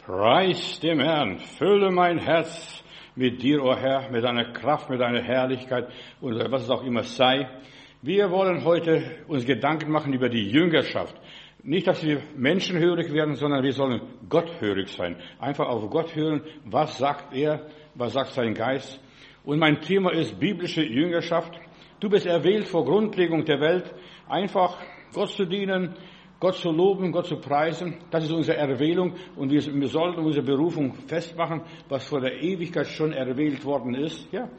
Preis dem Herrn, fülle mein Herz mit dir, o Herr, mit deiner Kraft, mit deiner Herrlichkeit und was es auch immer sei. Wir wollen heute uns Gedanken machen über die Jüngerschaft. Nicht, dass wir menschenhörig werden, sondern wir sollen gotthörig sein. Einfach auf Gott hören, was sagt er, was sagt sein Geist. Und mein Thema ist biblische Jüngerschaft. Du bist erwählt vor Grundlegung der Welt, einfach Gott zu dienen, Gott zu loben, Gott zu preisen. Das ist unsere Erwählung und wir sollten unsere Berufung festmachen, was vor der Ewigkeit schon erwählt worden ist. Ja.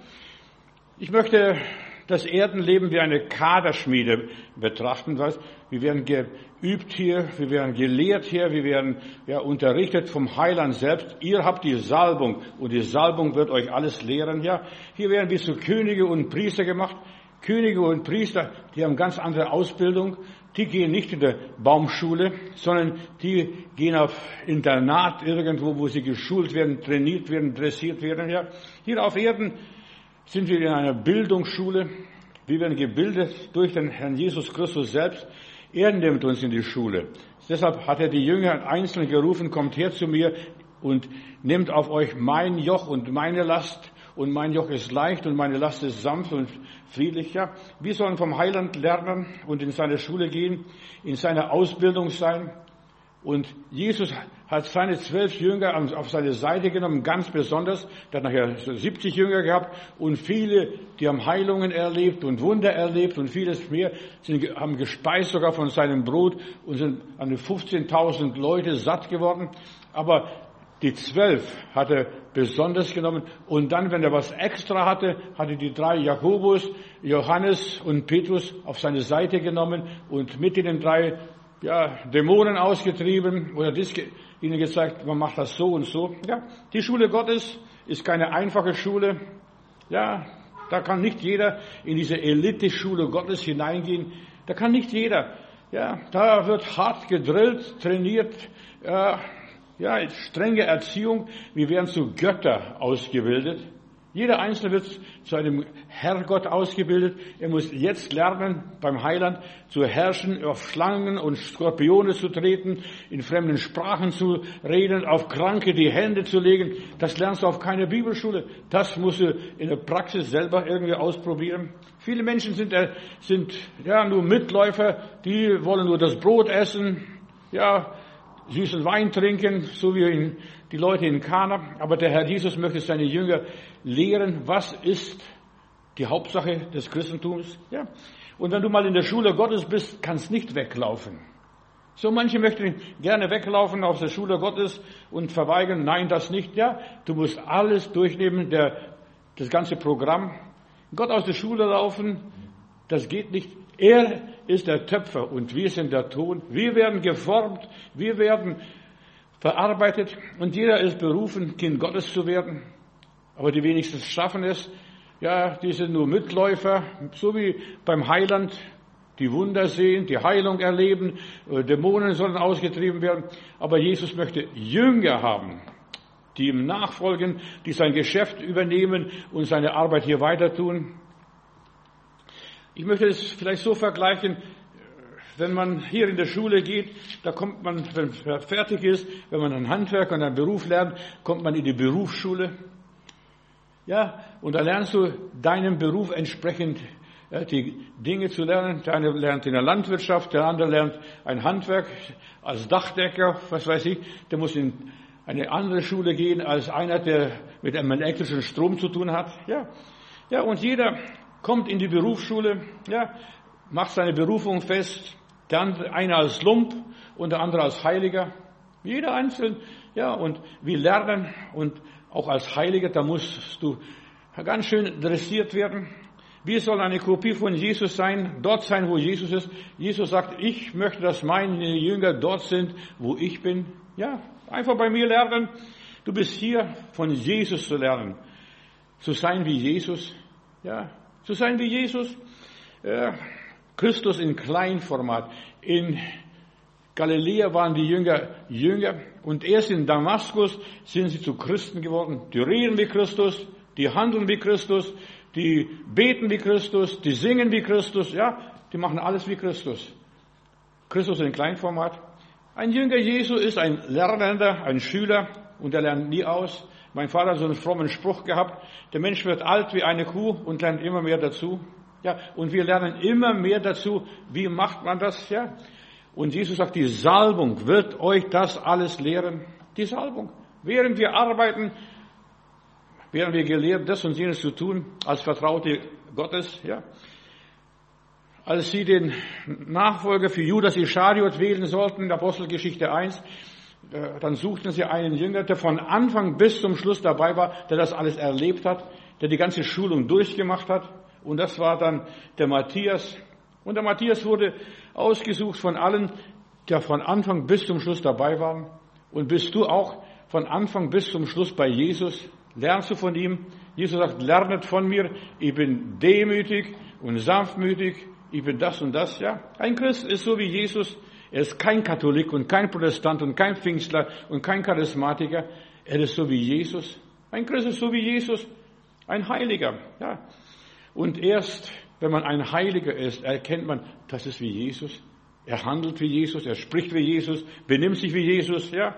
Ich möchte das Erdenleben wie eine Kaderschmiede betrachten. Wir werden geübt hier, wir werden gelehrt hier, wir werden unterrichtet vom Heiland selbst. Ihr habt die Salbung und die Salbung wird euch alles lehren. Ja. Hier werden wir zu Könige und Priester gemacht. Könige und Priester, die haben ganz andere Ausbildung. Die gehen nicht in der Baumschule, sondern die gehen auf Internat irgendwo, wo sie geschult werden, trainiert werden, dressiert werden. Ja. Hier auf Erden sind wir in einer Bildungsschule. Wir werden gebildet durch den Herrn Jesus Christus selbst. Er nimmt uns in die Schule. Deshalb hat er die Jünger einzeln gerufen, kommt her zu mir und nehmt auf euch mein Joch und meine Last. Und mein Joch ist leicht und meine Last ist sanft und friedlich. Ja. Wir sollen vom Heiland lernen und in seine Schule gehen, in seiner Ausbildung sein. Und Jesus hat seine 12 Jünger auf seine Seite genommen, ganz besonders. Er hat nachher 70 Jünger gehabt und viele, die haben Heilungen erlebt und Wunder erlebt und vieles mehr, haben gespeist sogar von seinem Brot und sind an die 15.000 Leute satt geworden. Aber die 12 hat er besonders genommen. Und dann, wenn er was extra hatte, hatte die 3 Jakobus, Johannes und Petrus auf seine Seite genommen und mit den 3 Dämonen ausgetrieben oder ihnen gezeigt, man macht das so und so. Ja, die Schule Gottes ist keine einfache Schule. Ja, da kann nicht jeder in diese Elite-Schule Gottes hineingehen. Da kann nicht jeder. Ja, da wird hart gedrillt, trainiert, strenge Erziehung. Wir werden zu Götter ausgebildet. Jeder Einzelne wird zu einem Herrgott ausgebildet. Er muss jetzt lernen, beim Heiland zu herrschen, auf Schlangen und Skorpione zu treten, in fremden Sprachen zu reden, auf Kranke die Hände zu legen. Das lernst du auf keiner Bibelschule. Das musst du in der Praxis selber irgendwie ausprobieren. Viele Menschen sind nur Mitläufer, die wollen nur das Brot essen, süßen Wein trinken, so wie die Leute in Kana. Aber der Herr Jesus möchte seine Jünger lehren, was ist die Hauptsache des Christentums. Ja. Und wenn du mal in der Schule Gottes bist, kannst nicht weglaufen. So manche möchten gerne weglaufen aus der Schule Gottes und verweigern. Nein, das nicht. Ja, du musst alles durchnehmen, das ganze Programm. Gott aus der Schule laufen, das geht nicht. Er ist der Töpfer und wir sind der Ton. Wir werden geformt, wir werden verarbeitet und jeder ist berufen, Kind Gottes zu werden. Aber die wenigsten schaffen es. Ja, die sind nur Mitläufer, so wie beim Heiland, die Wunder sehen, die Heilung erleben, Dämonen sollen ausgetrieben werden. Aber Jesus möchte Jünger haben, die ihm nachfolgen, die sein Geschäft übernehmen und seine Arbeit hier weiter tun. Ich möchte es vielleicht so vergleichen, wenn man hier in der Schule geht, da kommt man, wenn man fertig ist, wenn man ein Handwerk und einen Beruf lernt, kommt man in die Berufsschule. Ja, und da lernst du deinem Beruf entsprechend die Dinge zu lernen. Der eine lernt in der Landwirtschaft, der andere lernt ein Handwerk als Dachdecker, was weiß ich. Der muss in eine andere Schule gehen als einer, der mit einem elektrischen Strom zu tun hat. Ja, und jeder kommt in die Berufsschule, macht seine Berufung fest, der eine als Lump und der andere als Heiliger. Jeder einzeln, und wir lernen und auch als Heiliger, da musst du ganz schön dressiert werden. Wir sollen eine Kopie von Jesus sein, dort sein, wo Jesus ist. Jesus sagt, ich möchte, dass meine Jünger dort sind, wo ich bin. Ja, einfach bei mir lernen. Du bist hier, von Jesus zu lernen. Zu sein wie Jesus. Ja, zu sein wie Jesus. Christus in Kleinformat. In Galiläa waren die Jünger und erst in Damaskus sind sie zu Christen geworden. Die reden wie Christus, die handeln wie Christus, die beten wie Christus, die singen wie Christus, die machen alles wie Christus. Christus in Kleinformat. Ein Jünger Jesu ist ein Lernender, ein Schüler und er lernt nie aus. Mein Vater hat so einen frommen Spruch gehabt, der Mensch wird alt wie eine Kuh und lernt immer mehr dazu. Ja, und wir lernen immer mehr dazu. Wie macht man das? Ja. Und Jesus sagt, die Salbung wird euch das alles lehren. Die Salbung. Während wir arbeiten, werden wir gelehrt, das und jenes zu tun, als Vertraute Gottes. Ja. Als sie den Nachfolger für Judas Ischariot wählen sollten, in der Apostelgeschichte 1, dann suchten sie einen Jünger, der von Anfang bis zum Schluss dabei war, der das alles erlebt hat, der die ganze Schulung durchgemacht hat. Und das war dann der Matthias. Und der Matthias wurde ausgesucht von allen, der von Anfang bis zum Schluss dabei waren. Und bist du auch von Anfang bis zum Schluss bei Jesus? Lernst du von ihm? Jesus sagt, lernet von mir, ich bin demütig und sanftmütig, ich bin das und das. Ja, ein Christ ist so wie Jesus. Er ist kein Katholik und kein Protestant und kein Pfingstler und kein Charismatiker. Er ist so wie Jesus. Ein Christ ist so wie Jesus, ein Heiliger. Ja. Und erst, wenn man ein Heiliger ist, erkennt man, das ist wie Jesus. Er handelt wie Jesus, er spricht wie Jesus, benimmt sich wie Jesus, ja.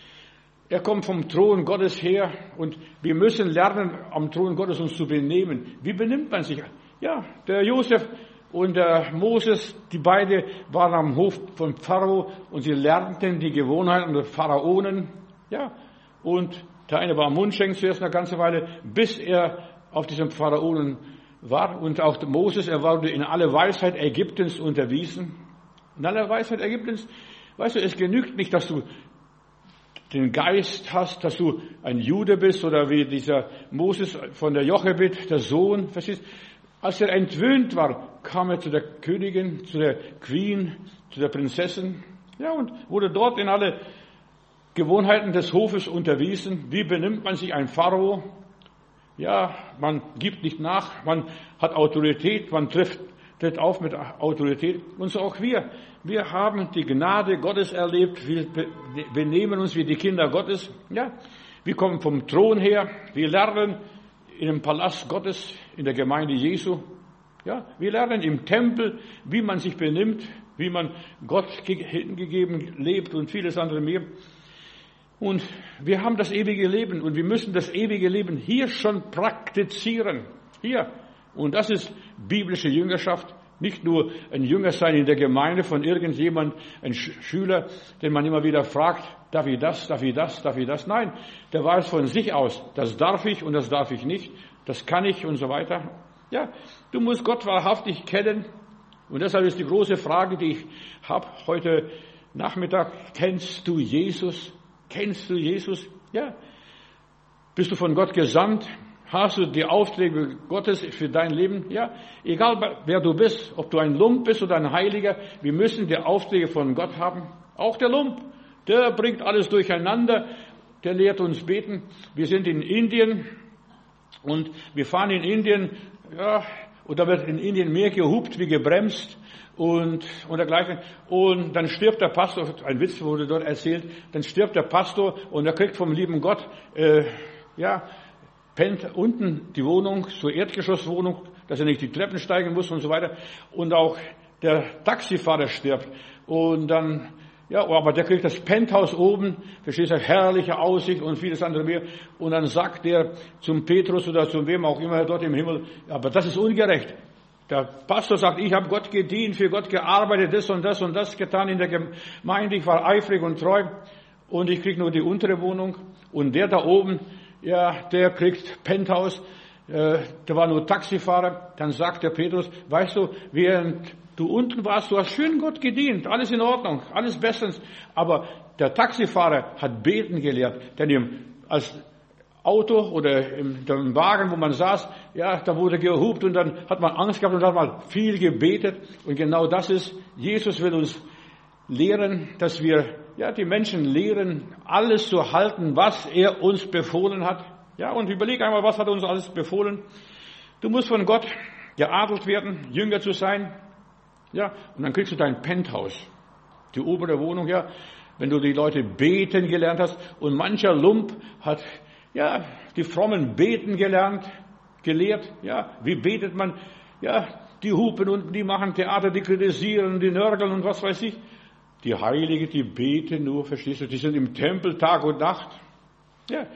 Er kommt vom Thron Gottes her und wir müssen lernen, am Thron Gottes uns zu benehmen. Wie benimmt man sich? Ja, der Josef und der Moses, die beide waren am Hof von Pharao und sie lernten die Gewohnheiten der Pharaonen, ja. Und der eine war Mundschenk zuerst eine ganze Weile, bis er auf diesem Pharaonen war. Und auch Moses, er wurde in alle Weisheit Ägyptens unterwiesen. In aller Weisheit Ägyptens, weißt du, es genügt nicht, dass du den Geist hast, dass du ein Jude bist oder wie dieser Moses von der Jochebed, der Sohn, verstehst? Als er entwöhnt war, kam er zu der Königin, zu der Queen, zu der Prinzessin, ja, und wurde dort in alle Gewohnheiten des Hofes unterwiesen. Wie benimmt man sich ein Pharao? Ja, man gibt nicht nach, man hat Autorität, man tritt auf mit Autorität. Und so auch wir. Wir haben die Gnade Gottes erlebt, wir benehmen uns wie die Kinder Gottes. Ja, wir kommen vom Thron her, wir lernen in dem Palast Gottes, in der Gemeinde Jesu. Ja, wir lernen im Tempel, wie man sich benimmt, wie man Gott hingegeben lebt und vieles andere mehr. Und wir haben das ewige Leben und wir müssen das ewige Leben hier schon praktizieren. Hier. Und das ist biblische Jüngerschaft. Nicht nur ein Jünger sein in der Gemeinde von irgendjemand, ein Schüler, den man immer wieder fragt, darf ich das, darf ich das, darf ich das? Nein, der weiß von sich aus, das darf ich und das darf ich nicht, das kann ich und so weiter. Ja, du musst Gott wahrhaftig kennen. Und deshalb ist die große Frage, die ich habe heute Nachmittag, kennst du Jesus? Kennst du Jesus? Ja. Bist du von Gott gesandt? Hast du die Aufträge Gottes für dein Leben? Ja. Egal wer du bist, ob du ein Lump bist oder ein Heiliger, wir müssen die Aufträge von Gott haben. Auch der Lump, der bringt alles durcheinander, der lehrt uns beten. Wir sind in Indien und wir fahren in Indien, ja, und da wird in Indien mehr gehupt wie gebremst. Und dergleichen. Und dann stirbt der Pastor, ein Witz wurde dort erzählt, dann stirbt der Pastor und er kriegt vom lieben Gott, pennt unten die Wohnung, zur Erdgeschosswohnung, dass er nicht die Treppen steigen muss und so weiter. Und auch der Taxifahrer stirbt. Und dann, ja, aber der kriegt das Penthouse oben, verstehst du, herrliche Aussicht und vieles andere mehr. Und dann sagt der zum Petrus oder zu wem auch immer dort im Himmel, aber das ist ungerecht. Der Pastor sagt, ich habe Gott gedient, für Gott gearbeitet, das und das getan in der Gemeinde, ich war eifrig und treu und ich krieg nur die untere Wohnung. Und der da oben, ja, der kriegt Penthouse, der war nur Taxifahrer. Dann sagt der Petrus, weißt du, während du unten warst, du hast schön Gott gedient, alles in Ordnung, alles bestens. Aber der Taxifahrer hat beten gelehrt, denn als Auto oder im Wagen, wo man saß, ja, da wurde gehupt und dann hat man Angst gehabt und hat man viel gebetet. Und genau das ist, Jesus will uns lehren, dass wir, ja, die Menschen lehren, alles zu halten, was er uns befohlen hat. Ja, und überleg einmal, was hat er uns alles befohlen? Du musst von Gott geadelt werden, Jünger zu sein. Ja, und dann kriegst du dein Penthouse, die obere Wohnung, ja, wenn du die Leute beten gelernt hast. Und mancher Lump hat, ja, die frommen beten gelehrt, ja, wie betet man, ja, die hupen und die machen Theater, die kritisieren, die nörgeln und was weiß ich. Die Heiligen, die beten nur, verstehst du? Die sind im Tempel Tag und Nacht. Ja.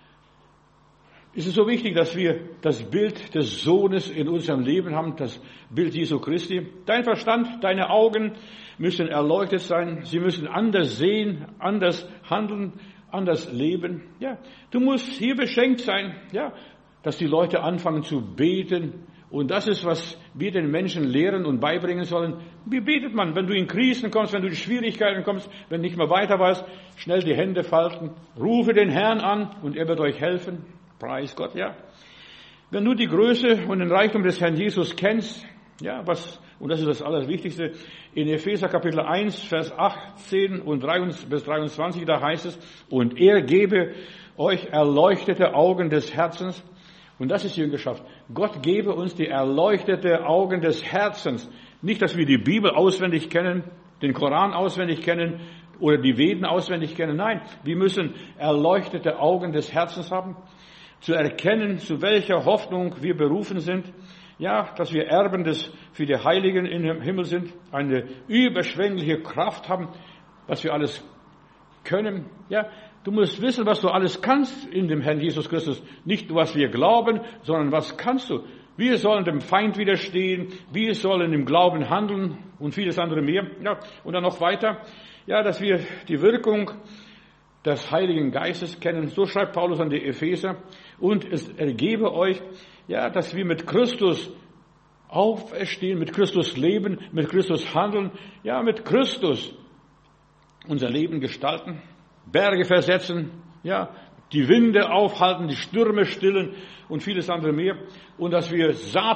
Es ist so wichtig, dass wir das Bild des Sohnes in unserem Leben haben, das Bild Jesu Christi. Dein Verstand, deine Augen müssen erleuchtet sein. Sie müssen anders sehen, anders handeln, anders leben. Ja. Du musst hier beschenkt sein, ja, dass die Leute anfangen zu beten. Und das ist, was wir den Menschen lehren und beibringen sollen. Wie betet man? Wenn du in Krisen kommst, wenn du in Schwierigkeiten kommst, wenn du nicht mehr weiter weißt, schnell die Hände falten, rufe den Herrn an und er wird euch helfen. Preis Gott, ja. Wenn du die Größe und den Reichtum des Herrn Jesus kennst, ja, und das ist das Allerwichtigste, in Epheser Kapitel 1, Vers 18 und 23, da heißt es, und er gebe euch erleuchtete Augen des Herzens. Und das ist Jüngerschaft. Gott gebe uns die erleuchtete Augen des Herzens. Nicht, dass wir die Bibel auswendig kennen, den Koran auswendig kennen oder die Veden auswendig kennen. Nein, wir müssen erleuchtete Augen des Herzens haben, zu erkennen, zu welcher Hoffnung wir berufen sind. Ja, dass wir Erben für die Heiligen im Himmel sind, eine überschwängliche Kraft haben, was wir alles können. Ja, du musst wissen, was du alles kannst in dem Herrn Jesus Christus. Nicht, was wir glauben, sondern was kannst du. Wir sollen dem Feind widerstehen, wir sollen im Glauben handeln und vieles andere mehr. Ja, und dann noch weiter, ja, dass wir die Wirkung des Heiligen Geistes kennen. So schreibt Paulus an die Epheser. Und es ergebe euch, ja, dass wir mit Christus auferstehen, mit Christus leben, mit Christus handeln, ja, mit Christus unser Leben gestalten, Berge versetzen, ja, die Winde aufhalten, die Stürme stillen und vieles andere mehr. Und dass wir den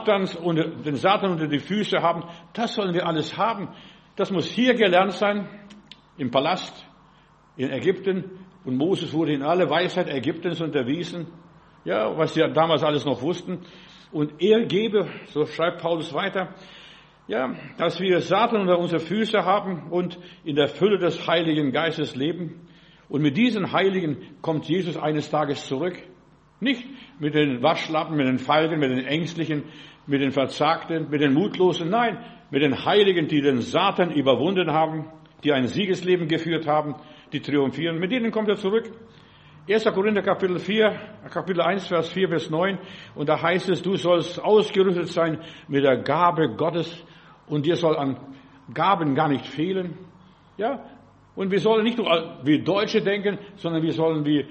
Satan unter die Füße haben, das sollen wir alles haben. Das muss hier gelernt sein, im Palast, in Ägypten. Und Moses wurde in alle Weisheit Ägyptens unterwiesen, ja, was sie damals alles noch wussten. Und er gebe, so schreibt Paulus weiter, ja, dass wir Satan unter unsere Füße haben und in der Fülle des Heiligen Geistes leben. Und mit diesen Heiligen kommt Jesus eines Tages zurück. Nicht mit den Waschlappen, mit den Feigen, mit den Ängstlichen, mit den Verzagten, mit den Mutlosen. Nein, mit den Heiligen, die den Satan überwunden haben, die ein Siegesleben geführt haben, die triumphieren. Mit denen kommt er zurück. 1. Korinther Kapitel 1, Vers 4 bis 9. Und da heißt es, du sollst ausgerüstet sein mit der Gabe Gottes und dir soll an Gaben gar nicht fehlen. Ja, und wir sollen nicht nur wie Deutsche denken, sondern wir sollen wie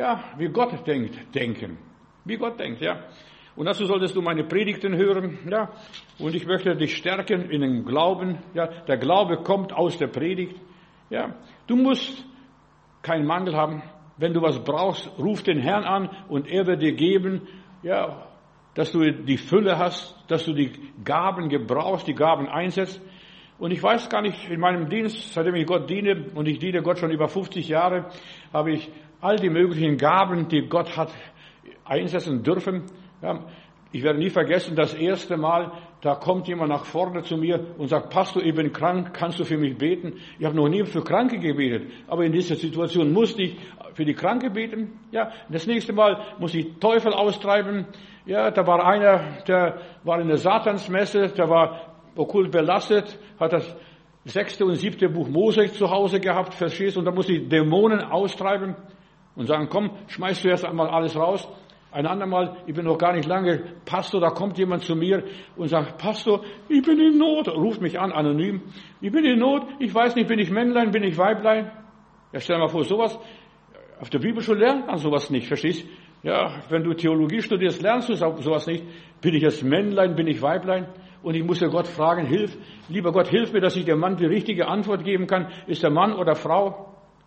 Gott denken. Wie Gott denkt, ja. Und dazu solltest du meine Predigten hören, ja. Und ich möchte dich stärken in den Glauben, ja. Der Glaube kommt aus der Predigt, ja. Du musst keinen Mangel haben. Wenn du was brauchst, ruf den Herrn an und er wird dir geben, ja, dass du die Fülle hast, dass du die Gaben gebrauchst, die Gaben einsetzt. Und ich weiß gar nicht, in meinem Dienst, seitdem ich Gott diene, und ich diene Gott schon über 50 Jahre, habe ich all die möglichen Gaben, die Gott hat, einsetzen dürfen. Ja, ich werde nie vergessen, das erste Mal, da kommt jemand nach vorne zu mir und sagt, Pastor, ich bin krank, kannst du für mich beten? Ich habe noch nie für Kranke gebetet, aber in dieser Situation musste ich für die Kranke beten. Ja, das nächste Mal muss ich Teufel austreiben. Ja, da war einer, der war in der Satansmesse, der war okkult belastet, hat das 6. und 7. Buch Mose zu Hause gehabt, verstehst du? Und da muss ich Dämonen austreiben und sagen, komm, schmeiß du erst einmal alles raus. Ein andermal, ich bin noch gar nicht lange Pastor, da kommt jemand zu mir und sagt, Pastor, ich bin in Not, ruft mich an, anonym, ich bin in Not, ich weiß nicht, bin ich Männlein, bin ich Weiblein? Ja, stell dir mal vor, sowas, auf der Bibelschule lernt man sowas nicht, verstehst? Ja, wenn du Theologie studierst, lernst du sowas nicht. Bin ich jetzt Männlein, bin ich Weiblein? Und ich muss ja Gott fragen, lieber Gott, hilf mir, dass ich dem Mann die richtige Antwort geben kann. Ist der Mann oder Frau?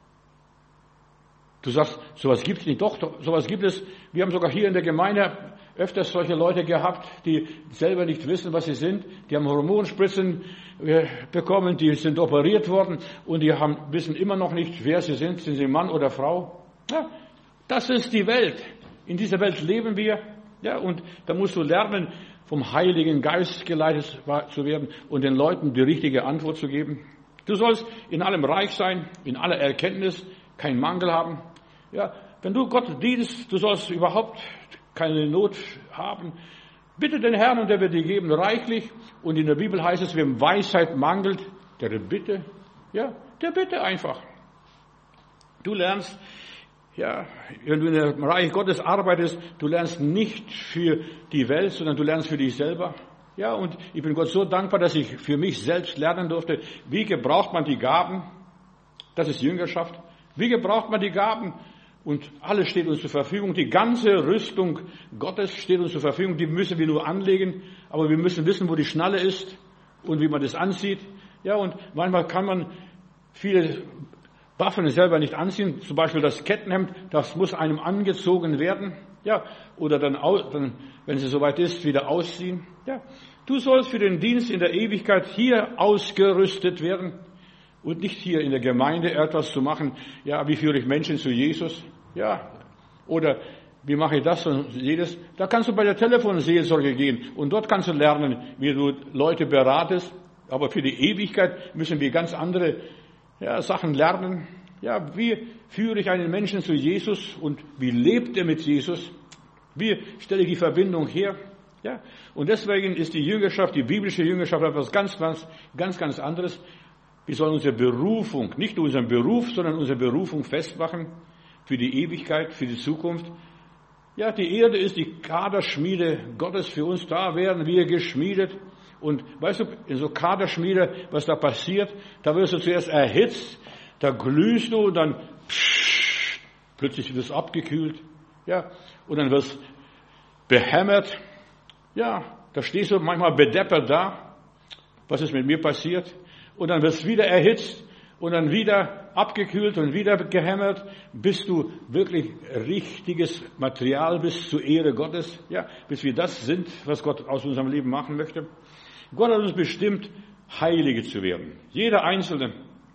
Du sagst, sowas gibt es nicht. Doch, sowas gibt es. Wir haben sogar hier in der Gemeinde öfters solche Leute gehabt, die selber nicht wissen, was sie sind. Die haben Hormonspritzen bekommen, die sind operiert worden und die wissen immer noch nicht, wer sie sind. Sind sie Mann oder Frau? Ja, das ist die Welt. In dieser Welt leben wir. Ja, und da musst du lernen, vom Heiligen Geist geleitet zu werden und den Leuten die richtige Antwort zu geben. Du sollst in allem reich sein, in aller Erkenntnis, keinen Mangel haben. Ja, wenn du Gott dienst, du sollst überhaupt keine Not haben. Bitte den Herrn und er wird dir geben reichlich. Und in der Bibel heißt es, wem Weisheit mangelt, der bitte. Ja, der bitte einfach. Du lernst, ja, wenn du in dem Reich Gottes arbeitest, du lernst nicht für die Welt, sondern du lernst für dich selber. Ja, und ich bin Gott so dankbar, dass ich für mich selbst lernen durfte, wie gebraucht man die Gaben. Das ist Jüngerschaft. Wie gebraucht man die Gaben? Und alles steht uns zur Verfügung. Die ganze Rüstung Gottes steht uns zur Verfügung. Die müssen wir nur anlegen. Aber wir müssen wissen, wo die Schnalle ist und wie man das anzieht. Ja, und manchmal kann man viele Waffen selber nicht anziehen. Zum Beispiel das Kettenhemd, das muss einem angezogen werden. Ja, oder dann, wenn es soweit ist, wieder ausziehen. Ja, du sollst für den Dienst in der Ewigkeit hier ausgerüstet werden und nicht hier in der Gemeinde etwas zu machen. Ja, wie führe ich Menschen zu Jesus? Ja, oder wie mache ich das und jedes? Da kannst du bei der Telefonseelsorge gehen und dort kannst du lernen, wie du Leute beratest. Aber für die Ewigkeit müssen wir ganz andere Sachen lernen. Ja, wie führe ich einen Menschen zu Jesus und wie lebt er mit Jesus? Wie stelle ich die Verbindung her? Ja, und deswegen ist die Jüngerschaft, die biblische Jüngerschaft etwas ganz anderes. Wir sollen unsere Berufung, nicht nur unseren Beruf, sondern unsere Berufung festmachen für die Ewigkeit, für die Zukunft. Ja, die Erde ist die Kaderschmiede Gottes für uns. Da werden wir geschmiedet. Und weißt du, in so Kaderschmiede, was da passiert, da wirst du zuerst erhitzt, da glühst du und dann plötzlich wirst du abgekühlt. Ja, und dann wirst behämmert. Ja, da stehst du manchmal bedeppert da. Was ist mit mir passiert? Und dann wirst du wieder erhitzt und dann wieder abgekühlt und wieder gehämmert, bis du wirklich richtiges Material bist zur Ehre Gottes. Ja, bis wir das sind, was Gott aus unserem Leben machen möchte. Gott hat uns bestimmt, Heilige zu werden. Jeder Einzelne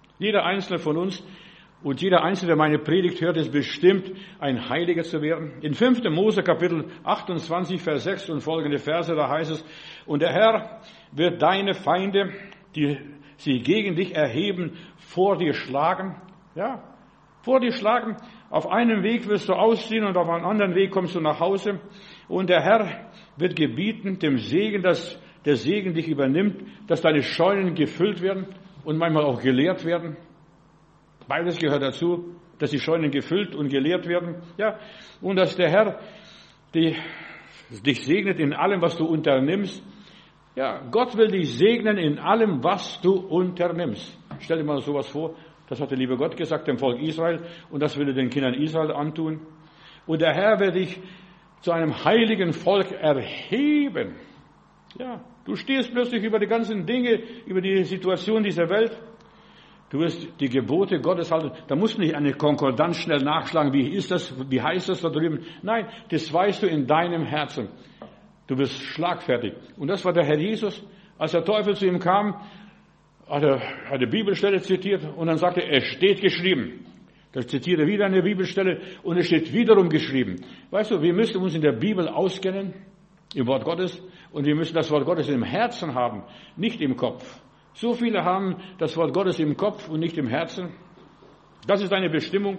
von uns und jeder Einzelne, der meine Predigt hört, ist bestimmt, ein Heiliger zu werden. In 5. Mose Kapitel 28, Vers 6 und folgende Verse, da heißt es, und der Herr wird deine Feinde, die sich gegen dich erheben, vor dir schlagen. Ja, vor dir schlagen. Auf einem Weg wirst du ausziehen und auf einem anderen Weg kommst du nach Hause. Und der Herr wird gebieten, dem Segen, dass der Segen dich übernimmt, dass deine Scheunen gefüllt werden und manchmal auch geleert werden. Beides gehört dazu, dass die Scheunen gefüllt und geleert werden. Ja, und dass der Herr dich segnet in allem, was du unternimmst. Ja, Gott will dich segnen in allem, was du unternimmst. Stell dir mal sowas vor. Das hat der liebe Gott gesagt dem Volk Israel und das will er den Kindern Israel antun. Und der Herr wird dich zu einem heiligen Volk erheben. Ja, du stehst plötzlich über die ganzen Dinge, über die Situation dieser Welt. Du wirst die Gebote Gottes halten. Da musst du nicht eine Konkordanz schnell nachschlagen. Wie ist das? Wie heißt das da drüben? Nein, das weißt du in deinem Herzen. Du bist schlagfertig. Und das war der Herr Jesus. Als der Teufel zu ihm kam, hat er eine Bibelstelle zitiert und dann sagte er, es steht geschrieben. Da zitiere wieder eine Bibelstelle und es steht wiederum geschrieben. Weißt du, wir müssen uns in der Bibel auskennen, im Wort Gottes, und wir müssen das Wort Gottes im Herzen haben, nicht im Kopf. So viele haben das Wort Gottes im Kopf und nicht im Herzen. Das ist deine Bestimmung.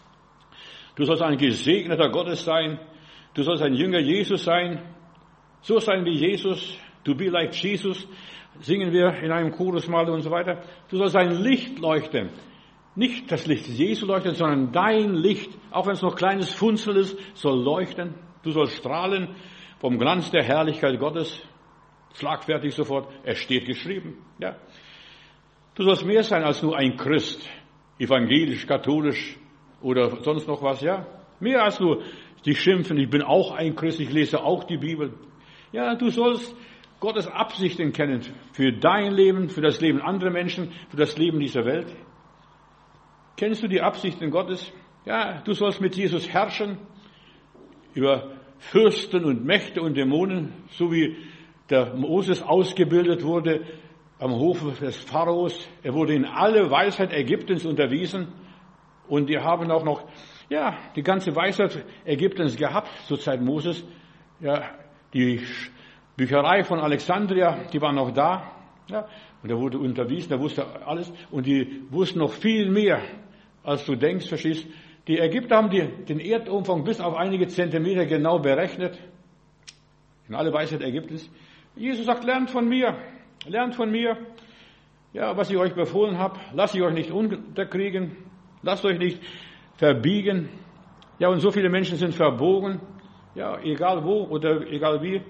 Du sollst ein gesegneter Gottes sein. Du sollst ein Jünger Jesus sein. So sein wie Jesus. To be like Jesus. Singen wir in einem Chorus mal und so weiter. Du sollst ein Licht leuchten. Nicht das Licht Jesu leuchten, sondern dein Licht, auch wenn es noch kleines Funzel ist, soll leuchten. Du sollst strahlen vom Glanz der Herrlichkeit Gottes. Schlagfertig sofort, es steht geschrieben. Ja. Du sollst mehr sein als nur ein Christ, evangelisch, katholisch oder sonst noch was, ja. Mehr als nur dich schimpfen, ich bin auch ein Christ, ich lese auch die Bibel. Ja, du sollst Gottes Absichten kennen für dein Leben, für das Leben anderer Menschen, für das Leben dieser Welt. Kennst du die Absichten Gottes? Ja, du sollst mit Jesus herrschen über Fürsten und Mächte und Dämonen, so wie der Moses ausgebildet wurde am Hofe des Pharaos. Er wurde in alle Weisheit Ägyptens unterwiesen und die haben auch noch, ja, die ganze Weisheit Ägyptens gehabt zur Zeit Moses. Ja, die Bücherei von Alexandria, die war noch da, ja, und er wurde unterwiesen, er wusste alles und die wussten noch viel mehr, als du denkst, verstehst. Die Ägypter haben den Erdumfang bis auf einige Zentimeter genau berechnet. In alle Weisheit Ägyptens. Jesus sagt, lernt von mir. Ja, was ich euch befohlen habe, lasst ich euch nicht unterkriegen, lasst euch nicht verbiegen. Ja, und so viele Menschen sind verbogen, ja, egal wo oder egal wie.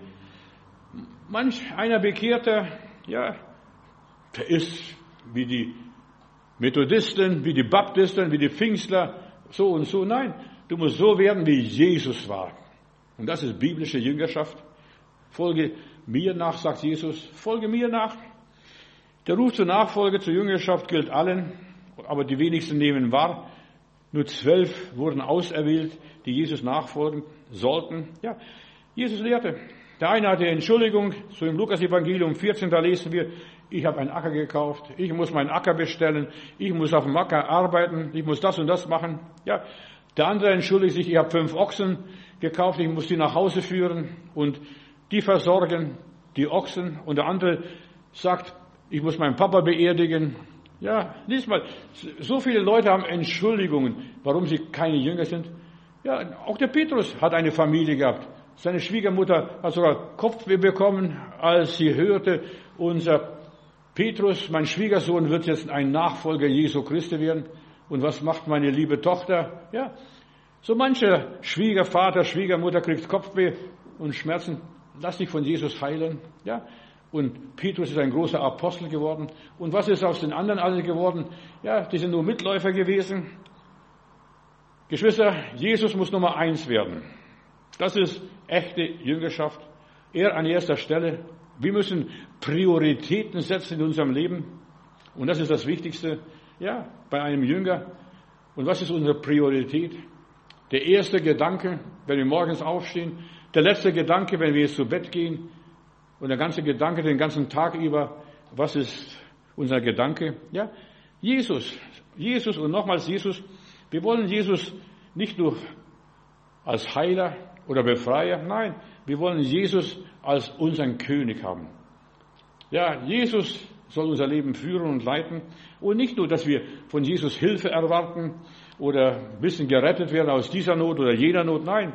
Manch einer Bekehrter, ja, der ist wie die Methodisten, wie die Baptisten, wie die Pfingstler, so und so. Nein, du musst so werden, wie Jesus war. Und das ist biblische Jüngerschaft. Folge mir nach, sagt Jesus, folge mir nach. Der Ruf zur Nachfolge, zur Jüngerschaft gilt allen, aber die wenigsten nehmen wahr. Nur 12 wurden auserwählt, die Jesus nachfolgen sollten. Ja, Jesus lehrte. Der eine hatte Entschuldigung, so im Lukas-Evangelium 14, da lesen wir, ich habe einen Acker gekauft, ich muss meinen Acker bestellen, ich muss auf dem Acker arbeiten, ich muss das und das machen. Ja, der andere entschuldigt sich, ich habe 5 Ochsen gekauft, ich muss die nach Hause führen und die versorgen, die Ochsen. Und der andere sagt, ich muss meinen Papa beerdigen. Ja, lies mal, so viele Leute haben Entschuldigungen, warum sie keine Jünger sind. Ja, auch der Petrus hat eine Familie gehabt. Seine Schwiegermutter hat sogar Kopfweh bekommen, als sie hörte, unser Petrus, mein Schwiegersohn, wird jetzt ein Nachfolger Jesu Christi werden. Und was macht meine liebe Tochter? Ja, so mancher Schwiegervater, Schwiegermutter kriegt Kopfweh und Schmerzen. Lass dich von Jesus heilen. Ja, und Petrus ist ein großer Apostel geworden. Und was ist aus den anderen alle geworden? Ja, die sind nur Mitläufer gewesen. Geschwister, Jesus muss Nummer 1 werden. Das ist echte Jüngerschaft. Er an erster Stelle. Wir müssen Prioritäten setzen in unserem Leben. Und das ist das Wichtigste, ja, bei einem Jünger. Und was ist unsere Priorität? Der erste Gedanke, wenn wir morgens aufstehen. Der letzte Gedanke, wenn wir jetzt zu Bett gehen. Und der ganze Gedanke den ganzen Tag über. Was ist unser Gedanke? Ja, Jesus. Jesus und nochmals Jesus. Wir wollen Jesus nicht nur als Heiler oder Befreier. Nein, wir wollen Jesus als unseren König haben. Ja, Jesus soll unser Leben führen und leiten. Und nicht nur, dass wir von Jesus Hilfe erwarten oder ein bisschen gerettet werden aus dieser Not oder jener Not. Nein,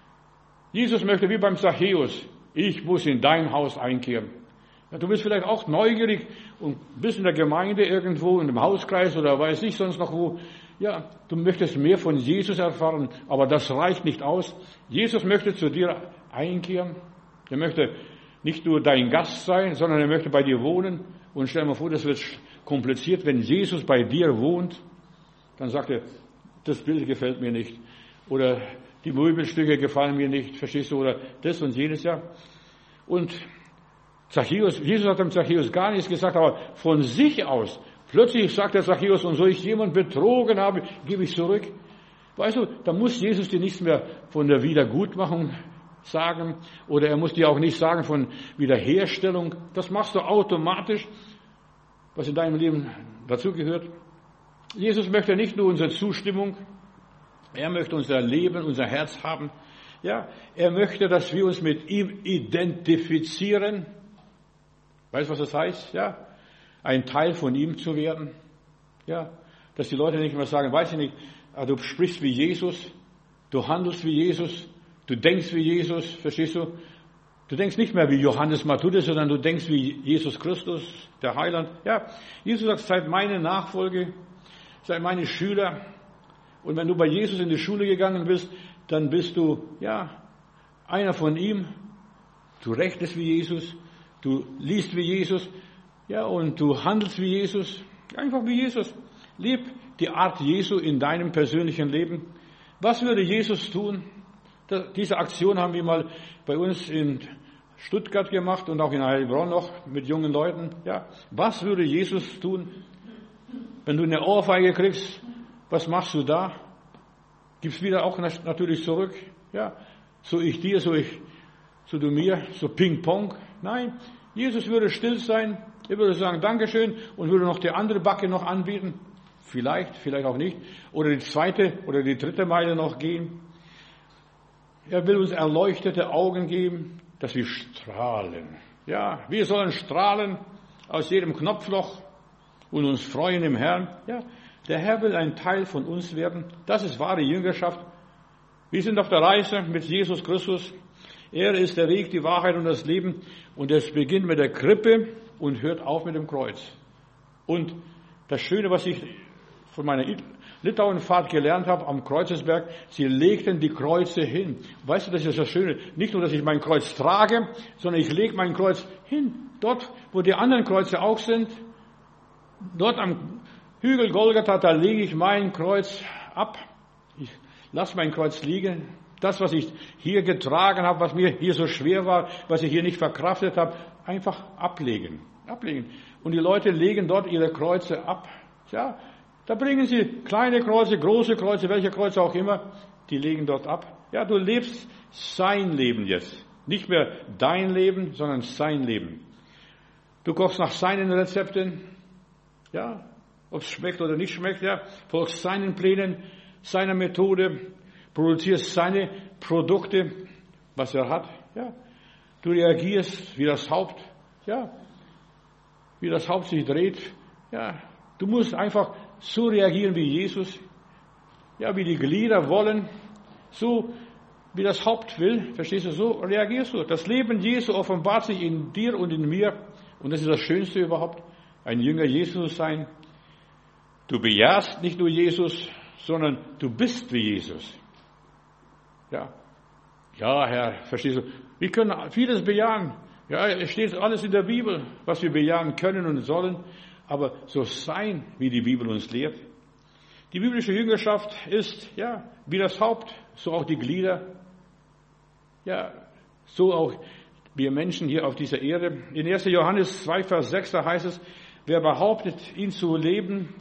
Jesus möchte wie beim Zachäus, ich muss in dein Haus einkehren. Ja, du bist vielleicht auch neugierig und bist in der Gemeinde irgendwo, in dem Hauskreis oder weiß ich sonst noch wo. Ja, du möchtest mehr von Jesus erfahren, aber das reicht nicht aus. Jesus möchte zu dir einkehren. Er möchte nicht nur dein Gast sein, sondern er möchte bei dir wohnen. Und stell dir mal vor, das wird kompliziert, wenn Jesus bei dir wohnt. Dann sagt er, das Bild gefällt mir nicht. Oder die Möbelstücke gefallen mir nicht, verstehst du? Oder das und jenes, ja. Und Zachäus, Jesus hat dem Zachäus gar nichts gesagt, aber von sich aus, plötzlich sagt der Zachäus, und so ich jemand betrogen habe, gebe ich zurück. Weißt du, da muss Jesus dir nichts mehr von der Wiedergutmachung sagen, oder er muss dir auch nicht sagen von Wiederherstellung. Das machst du automatisch, was in deinem Leben dazugehört. Jesus möchte nicht nur unsere Zustimmung, er möchte unser Leben, unser Herz haben. Ja, er möchte, dass wir uns mit ihm identifizieren. Weißt du, was das heißt? Ja, ein Teil von ihm zu werden. Ja, dass die Leute nicht mehr sagen, weiß ich nicht, du sprichst wie Jesus, du handelst wie Jesus, du denkst wie Jesus, verstehst du? Du denkst nicht mehr wie Johannes Matthäus, sondern du denkst wie Jesus Christus, der Heiland. Ja, Jesus sagt, seid meine Nachfolge, seid meine Schüler. Und wenn du bei Jesus in die Schule gegangen bist, dann bist du, ja, einer von ihm. Du rechnest wie Jesus, du liest wie Jesus, ja, und du handelst wie Jesus, einfach wie Jesus. Lieb die Art Jesu in deinem persönlichen Leben. Was würde Jesus tun? Diese Aktion haben wir mal bei uns in Stuttgart gemacht und auch in Heilbronn noch mit jungen Leuten. Ja, was würde Jesus tun? Wenn du eine Ohrfeige kriegst, was machst du da? Gibst wieder auch natürlich zurück. Ja, so ich dir, so du mir, so Ping-Pong. Nein, Jesus würde still sein. Er würde sagen, Dankeschön, und würde noch die andere Backe noch anbieten. Vielleicht auch nicht. Oder die zweite oder die dritte Meile noch gehen. Er will uns erleuchtete Augen geben, dass wir strahlen. Ja, wir sollen strahlen aus jedem Knopfloch und uns freuen im Herrn. Ja, der Herr will ein Teil von uns werden. Das ist wahre Jüngerschaft. Wir sind auf der Reise mit Jesus Christus. Er ist der Weg, die Wahrheit und das Leben. Und es beginnt mit der Krippe und hört auf mit dem Kreuz. Und das Schöne, was ich von meiner Litauenfahrt gelernt habe am Kreuzesberg, sie legten die Kreuze hin. Weißt du, das ist das Schöne. Nicht nur, dass ich mein Kreuz trage, sondern ich lege mein Kreuz hin. Dort, wo die anderen Kreuze auch sind, dort am Hügel Golgatha, da lege ich mein Kreuz ab. Ich lasse mein Kreuz liegen. Das, was ich hier getragen habe, was mir hier so schwer war, was ich hier nicht verkraftet habe, einfach ablegen. Ablegen. Und die Leute legen dort ihre Kreuze ab. Ja, da bringen sie kleine Kreuze, große Kreuze, welche Kreuze auch immer, die legen dort ab. Ja, du lebst sein Leben jetzt. Nicht mehr dein Leben, sondern sein Leben. Du kochst nach seinen Rezepten. Ja, ob es schmeckt oder nicht schmeckt, ja, folgst seinen Plänen, seiner Methode, produzierst seine Produkte, was er hat, ja. Du reagierst wie das Haupt, ja, wie das Haupt sich dreht, ja. Du musst einfach so reagieren wie Jesus, ja, wie die Glieder wollen, so wie das Haupt will, verstehst du, so reagierst du. Das Leben Jesu offenbart sich in dir und in mir und das ist das Schönste überhaupt, ein Jünger Jesus sein. Du bejahst nicht nur Jesus, sondern du bist wie Jesus. Ja, ja, Herr, verstehst du? Wir können vieles bejahen. Ja, es steht alles in der Bibel, was wir bejahen können und sollen. Aber so sein, wie die Bibel uns lehrt. Die biblische Jüngerschaft ist, ja, wie das Haupt, so auch die Glieder. Ja, so auch wir Menschen hier auf dieser Erde. In 1. Johannes 2, Vers 6, da heißt es, wer behauptet, in ihm zu leben,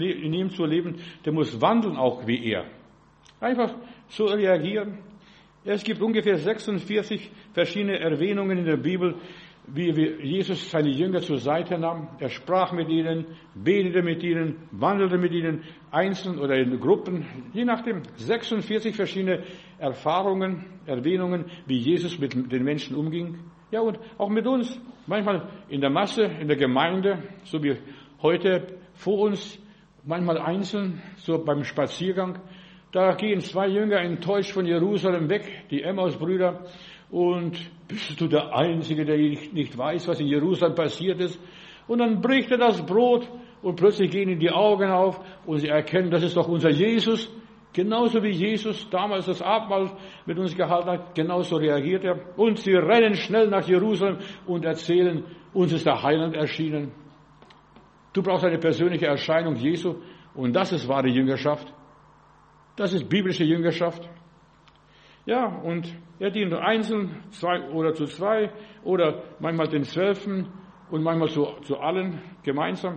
der muss wandeln auch wie er. Einfach so reagieren. Es gibt ungefähr 46 verschiedene Erwähnungen in der Bibel, wie Jesus seine Jünger zur Seite nahm. Er sprach mit ihnen, betete mit ihnen, wandelte mit ihnen, einzeln oder in Gruppen, je nachdem. 46 verschiedene Erfahrungen, Erwähnungen, wie Jesus mit den Menschen umging. Ja, und auch mit uns. Manchmal in der Masse, in der Gemeinde, so wie heute vor uns, manchmal einzeln, so beim Spaziergang. Da gehen 2 Jünger enttäuscht von Jerusalem weg, die Emmaus-Brüder. Und bist du der Einzige, der nicht weiß, was in Jerusalem passiert ist? Und dann bricht er das Brot und plötzlich gehen ihnen die Augen auf und sie erkennen, das ist doch unser Jesus. Genauso wie Jesus damals das Abendmahl mit uns gehalten hat, genauso reagiert er. Und sie rennen schnell nach Jerusalem und erzählen, uns ist der Heiland erschienen. Du brauchst eine persönliche Erscheinung Jesu und das ist wahre Jüngerschaft. Das ist biblische Jüngerschaft. Ja, und er dient einzeln, 2 oder zu 2 oder manchmal den 12 und manchmal zu allen gemeinsam.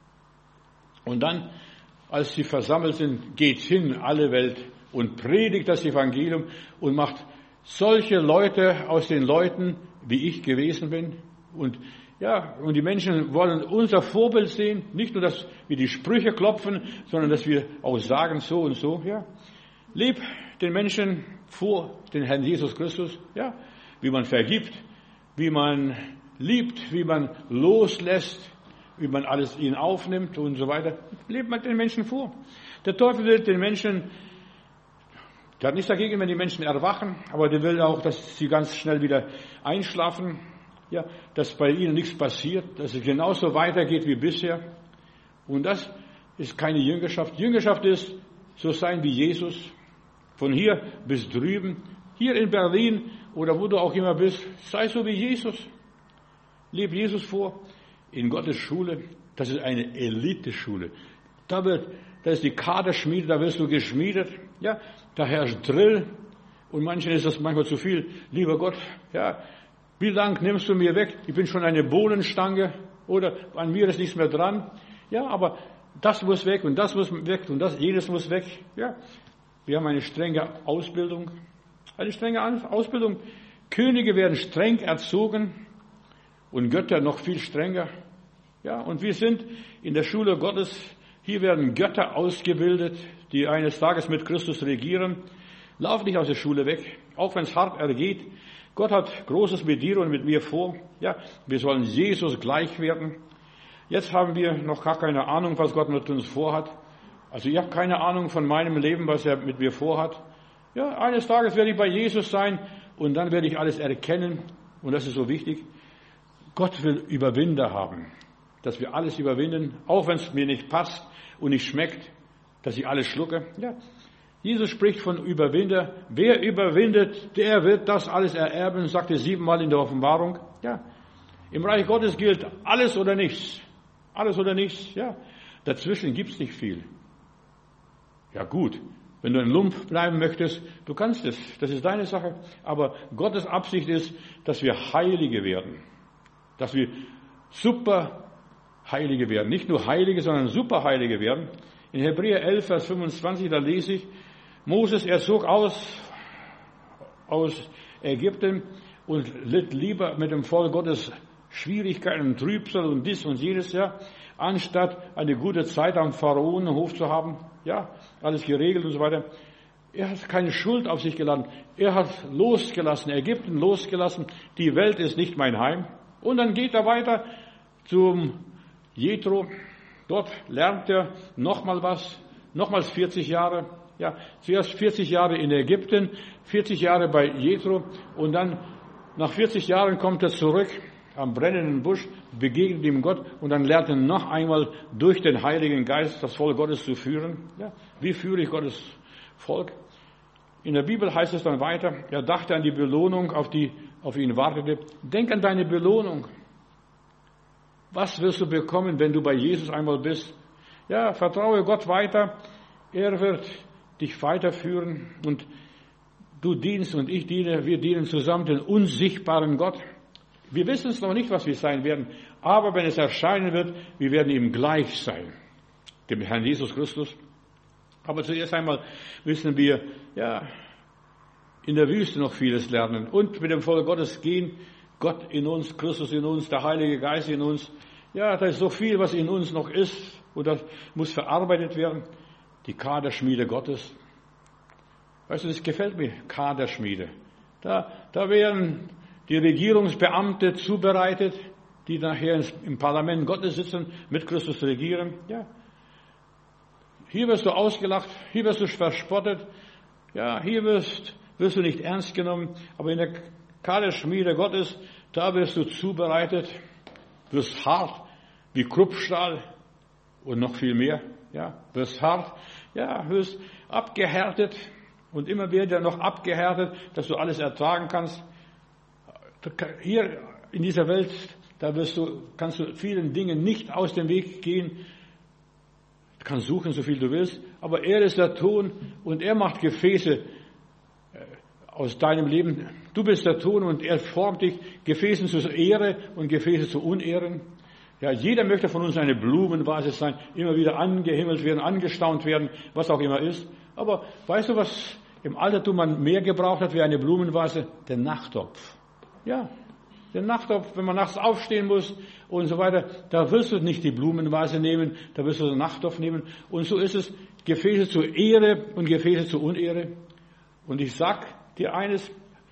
Und dann, als sie versammelt sind, geht hin alle Welt und predigt das Evangelium und macht solche Leute aus den Leuten, wie ich gewesen bin. Und ja, und die Menschen wollen unser Vorbild sehen, nicht nur, dass wir die Sprüche klopfen, sondern dass wir auch sagen so und so, ja. Leb den Menschen vor den Herrn Jesus Christus, ja, wie man vergibt, wie man liebt, wie man loslässt, wie man alles ihn aufnimmt und so weiter. Lebt man den Menschen vor. Der Teufel will den Menschen, der hat nichts dagegen, wenn die Menschen erwachen, aber der will auch, dass sie ganz schnell wieder einschlafen, ja, dass bei ihnen nichts passiert, dass es genauso weitergeht wie bisher. Und das ist keine Jüngerschaft. Jüngerschaft ist, so sein wie Jesus. Von hier bis drüben, hier in Berlin oder wo du auch immer bist, sei so wie Jesus. Leb Jesus vor. In Gottes Schule, das ist eine Eliteschule. Da ist die Kaderschmiede, da wirst du geschmiedet. Ja, da herrscht Drill. Und manchen ist das manchmal zu viel. Lieber Gott, ja, wie lang nimmst du mir weg? Ich bin schon eine Bohnenstange oder an mir ist nichts mehr dran. Ja, aber das muss weg und das muss weg und jenes muss weg. Ja. Wir haben eine strenge Ausbildung. Eine strenge Ausbildung. Könige werden streng erzogen und Götter noch viel strenger. Ja, und wir sind in der Schule Gottes. Hier werden Götter ausgebildet, die eines Tages mit Christus regieren. Lauf nicht aus der Schule weg, auch wenn es hart ergeht. Gott hat Großes mit dir und mit mir vor. Ja, wir sollen Jesus gleich werden. Jetzt haben wir noch gar keine Ahnung, was Gott mit uns vorhat. Also ich habe keine Ahnung von meinem Leben, was er mit mir vorhat. Ja, eines Tages werde ich bei Jesus sein und dann werde ich alles erkennen. Und das ist so wichtig. Gott will Überwinder haben. dass wir alles überwinden, auch wenn es mir nicht passt und nicht schmeckt, dass ich alles schlucke. Ja. Jesus spricht von Überwinder. Wer überwindet, der wird das alles ererben, sagt er 7-mal in der Offenbarung. Ja. Im Reich Gottes gilt alles oder nichts. Alles oder nichts, ja. Dazwischen gibt's nicht viel. Ja gut, wenn du ein Lump bleiben möchtest, du kannst es. Das ist deine Sache. Aber Gottes Absicht ist, dass wir Heilige werden. Dass wir super Heilige werden. Nicht nur Heilige, sondern super Heilige werden. In Hebräer 11, Vers 25, da lese ich, Moses, er zog aus Ägypten und litt lieber mit dem Volk Gottes Schwierigkeiten und Trübsal und dies und jenes, ja, anstatt eine gute Zeit am Pharaonenhof zu haben, ja, alles geregelt und so weiter. Er hat keine Schuld auf sich geladen. Er hat losgelassen, Ägypten losgelassen. Die Welt ist nicht mein Heim. Und dann geht er weiter zum Jethro. Dort lernt er nochmal was, nochmals 40 Jahre. Ja, zuerst 40 Jahre in Ägypten, 40 Jahre bei Jethro und dann nach 40 Jahren kommt er zurück am brennenden Busch, begegnet ihm Gott und dann lernt er noch einmal durch den Heiligen Geist das Volk Gottes zu führen. Ja, wie führe ich Gottes Volk? In der Bibel heißt es dann weiter, er dachte an die Belohnung, auf die auf ihn wartete. Denk an deine Belohnung. Was wirst du bekommen, wenn du bei Jesus einmal bist? Ja, vertraue Gott weiter. Er wird dich weiterführen und du dienst und ich diene, wir dienen zusammen den unsichtbaren Gott. Wir wissen es noch nicht, was wir sein werden, aber wenn es erscheinen wird, wir werden ihm gleich sein, dem Herrn Jesus Christus. Aber zuerst einmal müssen wir, ja, in der Wüste noch vieles lernen und mit dem Volk Gottes gehen, Gott in uns, Christus in uns, der Heilige Geist in uns. Ja, da ist so viel, was in uns noch ist und das muss verarbeitet werden. Die Kaderschmiede Gottes. Weißt du, das gefällt mir, Kaderschmiede. Da werden die Regierungsbeamte zubereitet, die nachher im Parlament Gottes sitzen, mit Christus regieren. Ja. Hier wirst du ausgelacht, hier wirst du verspottet, ja, hier wirst du nicht ernst genommen, aber in der Kaderschmiede Gottes, da wirst du zubereitet, wirst hart wie Kruppstahl und noch viel mehr, ja, wirst hart, ja, wirst abgehärtet und immer wieder noch abgehärtet, dass du alles ertragen kannst. Hier in dieser Welt, da kannst du vielen Dingen nicht aus dem Weg gehen. Du kannst suchen, so viel du willst, aber er ist der Ton und er macht Gefäße aus deinem Leben. Du bist der Ton und er formt dich, Gefäßen zur Ehre und Gefäße zu Unehren. Ja, jeder möchte von uns eine Blumenvase sein, immer wieder angehimmelt werden, angestaunt werden, was auch immer ist. Aber weißt du, was im Altertum man mehr gebraucht hat wie eine Blumenvase? Der Nachttopf. Ja, der Nachttopf, wenn man nachts aufstehen muss und so weiter, da wirst du nicht die Blumenvase nehmen, da wirst du den Nachttopf nehmen. Und so ist es, Gefäße zur Ehre und Gefäße zur Unehre. Und ich sag dir eines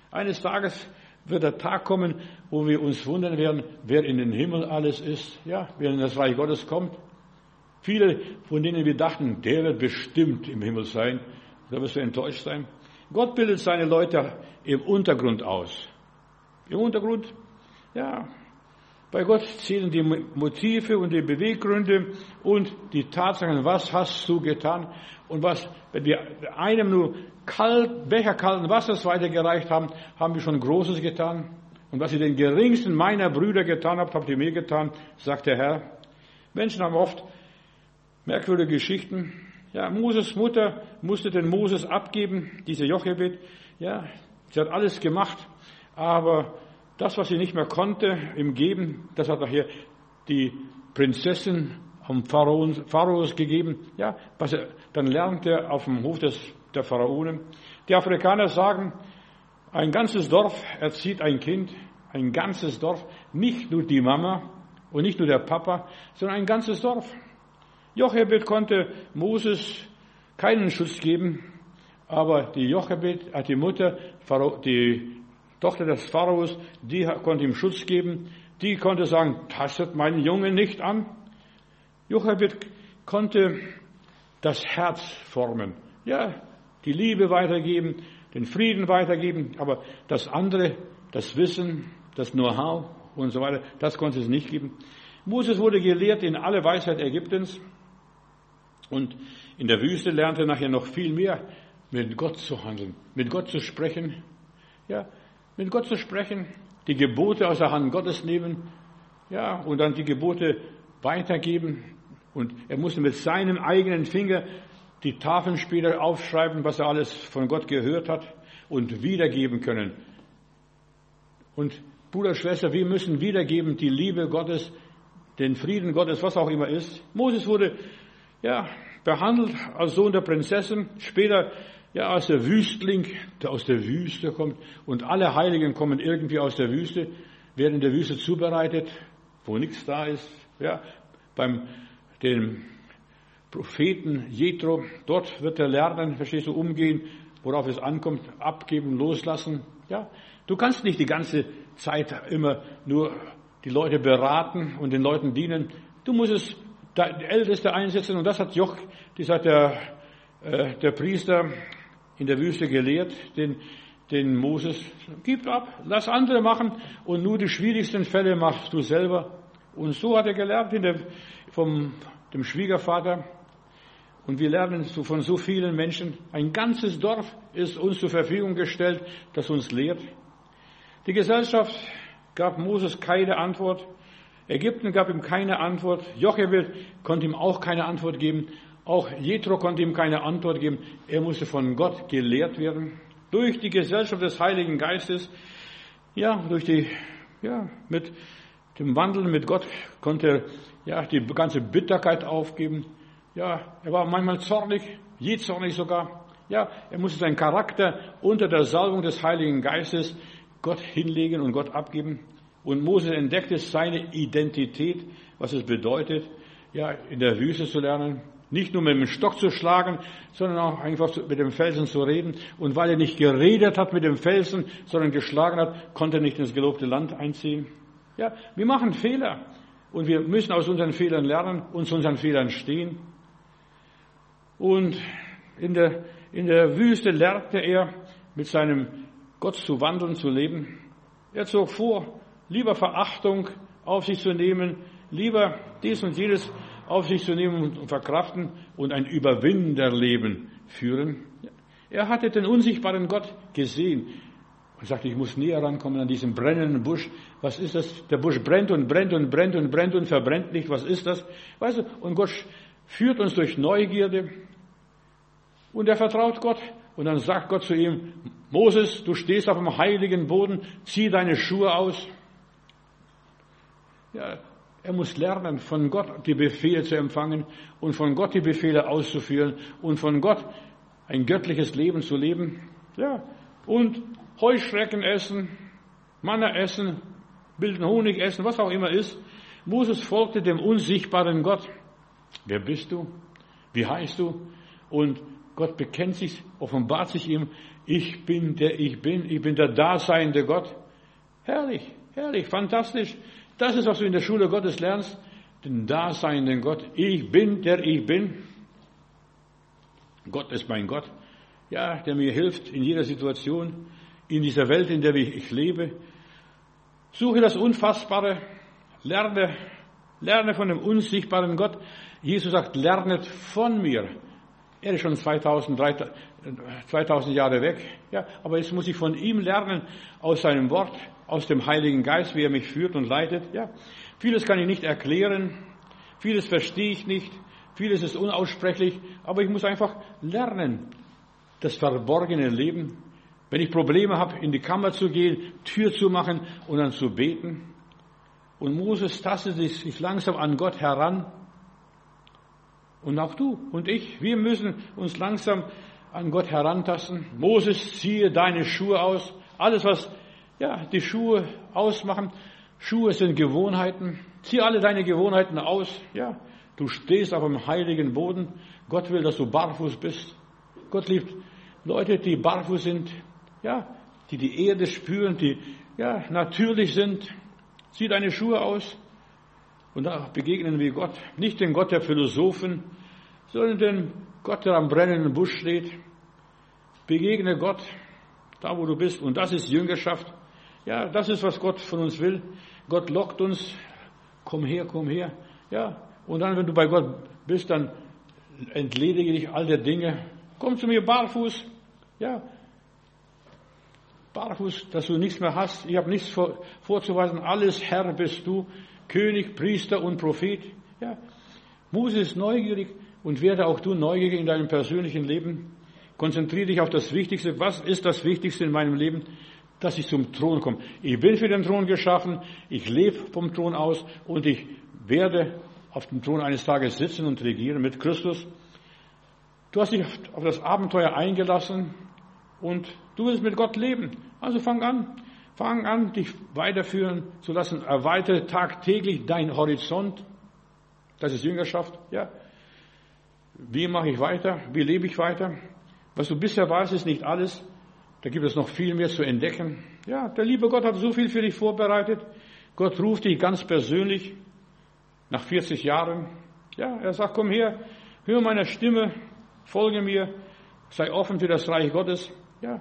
Tages wird der Tag kommen, wo wir uns wundern werden, wer in den Himmel alles ist, ja, wer in das Reich Gottes kommt. Viele, von denen wir dachten, der wird bestimmt im Himmel sein, da wirst du enttäuscht sein. Gott bildet seine Leute im Untergrund aus. Im Untergrund, ja, bei Gott zählen die Motive und die Beweggründe und die Tatsachen, was hast du getan und was, wenn wir einem nur Becher kalten Wassers weitergereicht haben, haben wir schon Großes getan. Und was ihr den geringsten meiner Brüder getan habt, habt ihr mir getan, sagt der Herr. Menschen haben oft merkwürdige Geschichten. Ja, Moses Mutter musste den Moses abgeben, diese Jochebed. Ja, sie hat alles gemacht, aber das, was sie nicht mehr konnte im Geben, das hat nachher die Prinzessin am Pharaos gegeben. Ja, dann lernt er auf dem Hof der Pharaonen. Die Afrikaner sagen, ein ganzes Dorf erzieht ein Kind, ein ganzes Dorf, nicht nur die Mama und nicht nur der Papa, sondern ein ganzes Dorf. Jochebed konnte Moses keinen Schutz geben, aber die Jochebed, die Mutter, die Tochter des Pharaos, die konnte ihm Schutz geben, die konnte sagen, tastet meinen Jungen nicht an. Jochebed konnte das Herz formen, ja, die Liebe weitergeben, den Frieden weitergeben, aber das andere, das Wissen, das Know-how und so weiter, das konnte es nicht geben. Moses wurde gelehrt in alle Weisheit Ägyptens und in der Wüste lernte er nachher noch viel mehr, mit Gott zu handeln, mit Gott zu sprechen, ja, mit Gott zu sprechen, die Gebote aus der Hand Gottes nehmen, ja, und dann die Gebote weitergeben. Und er musste mit seinem eigenen Finger die Tafeln später aufschreiben, was er alles von Gott gehört hat und wiedergeben können. Und Bruder, Schwester, wir müssen wiedergeben die Liebe Gottes, den Frieden Gottes, was auch immer ist. Moses wurde, ja, behandelt als Sohn der Prinzessin, später, ja, als der Wüstling, der aus der Wüste kommt. Und alle Heiligen kommen irgendwie aus der Wüste, werden in der Wüste zubereitet, wo nichts da ist, ja, dem Propheten Jethro, dort wird er lernen, verstehst du, umgehen, worauf es ankommt, abgeben, loslassen. Ja, du kannst nicht die ganze Zeit immer nur die Leute beraten und den Leuten dienen. Du musst es der Älteste einsetzen und das hat der Priester in der Wüste gelehrt, den Moses. Gib ab, lass andere machen und nur die schwierigsten Fälle machst du selber. Und so hat er gelernt von dem Schwiegervater. Und wir lernen von so vielen Menschen. Ein ganzes Dorf ist uns zur Verfügung gestellt, das uns lehrt. Die Gesellschaft gab Moses keine Antwort. Ägypten gab ihm keine Antwort. Jochebed konnte ihm auch keine Antwort geben. Auch Jethro konnte ihm keine Antwort geben. Er musste von Gott gelehrt werden. Durch die Gesellschaft des Heiligen Geistes, mit dem Wandeln mit Gott konnte er, die ganze Bitterkeit aufgeben. Ja, er war manchmal zornig, jähzornig sogar. Ja, er musste seinen Charakter unter der Salbung des Heiligen Geistes Gott hinlegen und Gott abgeben. Und Mose entdeckte seine Identität, was es bedeutet, ja, in der Wüste zu lernen. Nicht nur mit dem Stock zu schlagen, sondern auch einfach mit dem Felsen zu reden. Und weil er nicht geredet hat mit dem Felsen, sondern geschlagen hat, konnte er nicht ins gelobte Land einziehen. Ja, wir machen Fehler. Und wir müssen aus unseren Fehlern lernen, uns unseren Fehlern stehen. Und in der Wüste lernte er, mit seinem Gott zu wandeln, zu leben. Er zog vor, lieber Verachtung auf sich zu nehmen, lieber dies und jenes auf sich zu nehmen und verkraften und ein Überwinderleben führen. Er hatte den unsichtbaren Gott gesehen und sagte, ich muss näher rankommen an diesen brennenden Busch. Was ist das? Der Busch brennt und brennt und brennt und brennt und verbrennt nicht. Was ist das? Weißt du, und Gott führt uns durch Neugierde und er vertraut Gott. Und dann sagt Gott zu ihm, Moses, du stehst auf dem heiligen Boden, zieh deine Schuhe aus. Ja, er muss lernen, von Gott die Befehle zu empfangen und von Gott die Befehle auszuführen und von Gott ein göttliches Leben zu leben. Ja, und Heuschrecken essen, Manna essen, wilden Honig essen, was auch immer ist. Moses folgte dem unsichtbaren Gott. Wer bist du? Wie heißt du? Und Gott bekennt sich, offenbart sich ihm, ich bin ich bin der daseinende Gott. Herrlich, herrlich, fantastisch. Das ist, was du in der Schule Gottes lernst, den daseinenden Gott. Ich bin der ich bin. Gott ist mein Gott, ja, der mir hilft in jeder Situation, in dieser Welt, in der ich lebe. Suche das Unfassbare, lerne von dem unsichtbaren Gott. Jesus sagt, lernet von mir. Er ist schon 2000 Jahre weg, ja, aber jetzt muss ich von ihm lernen, aus seinem Wort, aus dem Heiligen Geist, wie er mich führt und leitet. Ja, vieles kann ich nicht erklären, vieles verstehe ich nicht, vieles ist unaussprechlich, aber ich muss einfach lernen, das verborgene Leben. Wenn ich Probleme habe, in die Kammer zu gehen, Tür zu machen und dann zu beten. Und Moses tastete sich langsam an Gott heran. Und auch du und ich, wir müssen uns langsam an Gott herantasten. Moses, ziehe deine Schuhe aus. Alles, was die Schuhe ausmachen. Schuhe sind Gewohnheiten. Zieh alle deine Gewohnheiten aus. Ja, du stehst auf einem heiligen Boden. Gott will, dass du barfuß bist. Gott liebt Leute, die barfuß sind, die die Erde spüren, die natürlich sind. Zieh deine Schuhe aus. Und da begegnen wir Gott. Nicht den Gott der Philosophen, sondern den Gott, der am brennenden Busch steht. Begegne Gott, da wo du bist. Und das ist Jüngerschaft. Ja, das ist, was Gott von uns will. Gott lockt uns komm her, komm her. Ja, und dann, wenn du bei Gott bist, dann entledige dich all der Dinge. Komm zu mir barfuß. Ja, barfuß, dass du nichts mehr hast. Ich habe nichts vorzuweisen. Alles Herr bist du, König, Priester und Prophet. Ja, Mose ist neugierig und werde auch du neugierig in deinem persönlichen Leben. Konzentriere dich auf das Wichtigste. Was ist das Wichtigste in meinem Leben? Dass ich zum Thron komme. Ich bin für den Thron geschaffen. Ich lebe vom Thron aus und ich werde auf dem Thron eines Tages sitzen und regieren mit Christus. Du hast dich auf das Abenteuer eingelassen und du willst mit Gott leben. Also fang an, dich weiterführen zu lassen. Erweitere tagtäglich deinen Horizont. Das ist Jüngerschaft. Ja. Wie mache ich weiter? Wie lebe ich weiter? Was du bisher weißt, ist nicht alles. Da gibt es noch viel mehr zu entdecken. Ja, der liebe Gott hat so viel für dich vorbereitet. Gott ruft dich ganz persönlich nach 40 Jahren. Ja, er sagt, komm her, hör meine Stimme, folge mir, sei offen für das Reich Gottes. Ja,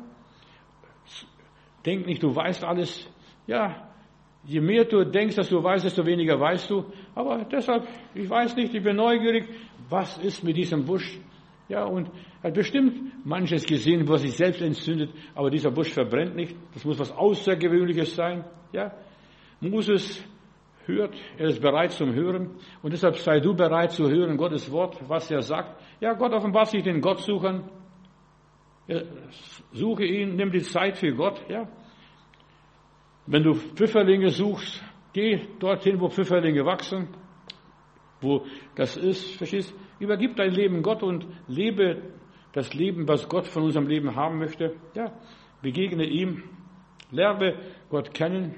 denk nicht, du weißt alles. Ja, je mehr du denkst, dass du weißt, desto weniger weißt du. Aber deshalb, ich weiß nicht, ich bin neugierig, was ist mit diesem Busch? Ja, und er hat bestimmt manches gesehen, was sich selbst entzündet, aber dieser Busch verbrennt nicht. Das muss was Außergewöhnliches sein. Ja, Moses hört, er ist bereit zum Hören und deshalb sei du bereit zu hören, Gottes Wort, was er sagt. Ja, Gott offenbart sich den Gottsuchern. Suche ihn, nimm die Zeit für Gott. Ja, wenn du Pfifferlinge suchst, geh dorthin, wo Pfifferlinge wachsen, wo das ist, verstehst? Übergib dein Leben Gott und lebe das Leben, was Gott von unserem Leben haben möchte. Ja, begegne ihm, lerne Gott kennen